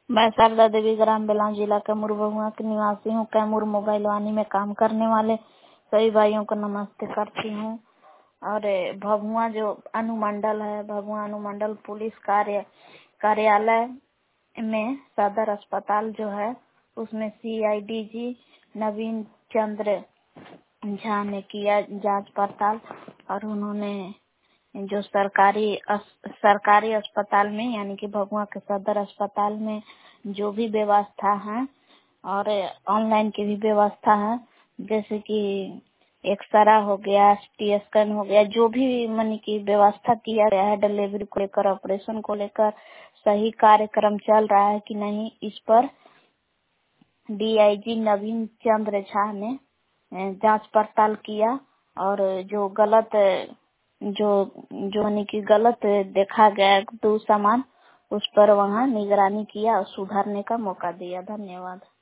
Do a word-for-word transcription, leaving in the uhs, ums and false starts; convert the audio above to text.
मैं शारदा देवी ग्राम बेलान जिला कैमूर भभुआ की निवासी हूँ। कैमूर मोबाइल वानी में काम करने वाले सभी भाइयों को नमस्ते करती हूँ। और भभुआ जो अनुमंडल है, भभुआ अनुमंडल पुलिस कार्य कार्यालय में सदर अस्पताल जो है उसमें सी आई डी जी नवीन चंद्र झा ने किया जांच पड़ताल। और उन्होंने जो सरकारी अस, सरकारी अस्पताल में यानी कि भभुआ के सदर अस्पताल में जो भी व्यवस्था है और ऑनलाइन की भी व्यवस्था है, जैसे कि एक्सरा हो गया, टी स्कैन हो गया, जो भी मनी की व्यवस्था किया गया है डिलीवरी को लेकर, ऑपरेशन को लेकर सही कार्यक्रम चल रहा है कि नहीं, इस पर डी आई जी नवीन चंद्र झा ने जांच पड़ताल किया। और जो गलत जो जो यानी कि गलत देखा गया तो सामान, उस पर वहाँ निगरानी किया और सुधारने का मौका दिया। धन्यवाद।